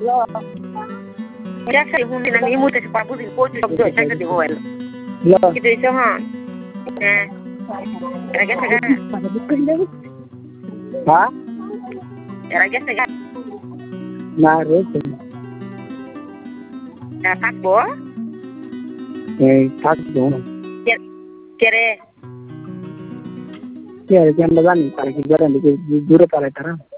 Biasa yung hindi nang imuta sa pabusin po sa doon sa di oil. Kita iso ha. Era sa Ha? era sa Narit. takbo. Takbo. Kere Kaya kaya bagan para kigaran duro para tara.